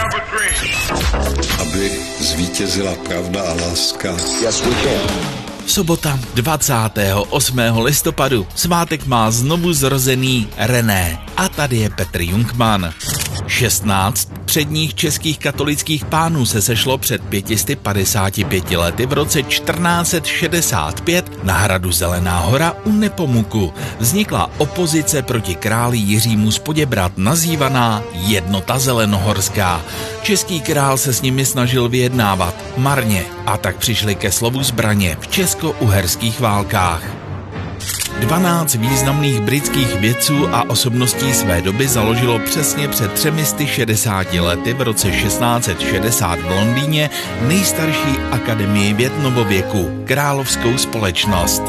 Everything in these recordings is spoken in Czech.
Aby zvítězila pravda a láska. Yes, we can. Sobota 28. listopadu. Svátek má znovu zrozený René. A tady je Petr Jungmann. 16 předních českých katolických pánů se sešlo před 555 lety v roce 1465 na hradu Zelená hora u Nepomuku. Vznikla opozice proti králi Jiřímu z Poděbrad, nazývaná Jednota zelenohorská. Český král se s nimi snažil vyjednávat marně a tak přišli ke slovu zbraně v česko-uherských válkách. 12 významných britských vědců a osobností své doby založilo přesně před 360 lety v roce 1660 v Londýně nejstarší akademii věd novověku, Královskou společnost.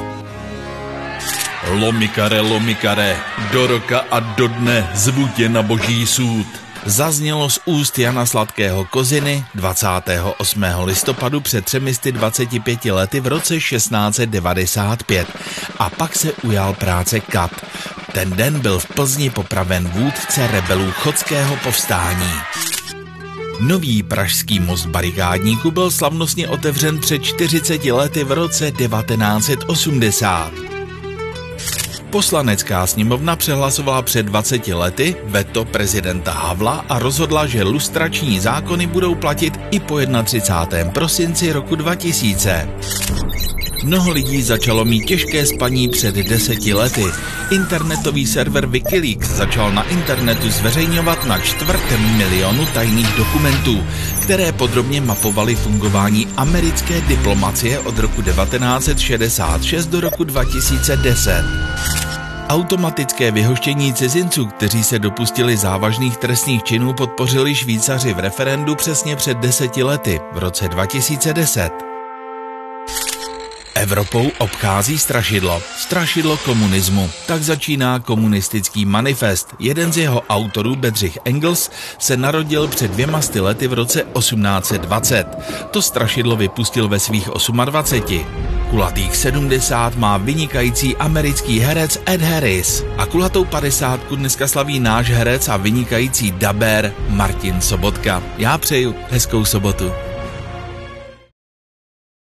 Lomikare, do roka a do dne zvu tě na boží soud. Zaznělo z úst Jana Sladkého Koziny 28. listopadu před 325 lety v roce 1695 a pak se ujal práce kat. Ten den byl v Plzni popraven vůdce rebelů Chodského povstání. Nový pražský most barikádníků byl slavnostně otevřen před 40 lety v roce 1980. Poslanecká sněmovna přehlasovala před 20 lety veto prezidenta Havla a rozhodla, že lustrační zákony budou platit i po 31. prosinci roku 2000. Mnoho lidí začalo mít těžké spaní před 10 lety. Internetový server Wikileaks začal na internetu zveřejňovat na 250 000 tajných dokumentů, které podrobně mapovaly fungování americké diplomacie od roku 1966 do roku 2010. Automatické vyhoštění cizinců, kteří se dopustili závažných trestných činů, podpořili Švýcaři v referendu přesně před 10 lety, v roce 2010. Evropou obchází strašidlo komunismu. Tak začíná komunistický manifest. Jeden z jeho autorů, Bedřich Engels, se narodil před 200 lety v roce 1820. To strašidlo vypustil ve svých 28. Kulatých 70 má vynikající americký herec Ed Harris a kulatou 50 dneska slaví náš herec a vynikající dabér Martin Sobotka. Já přeju hezkou sobotu.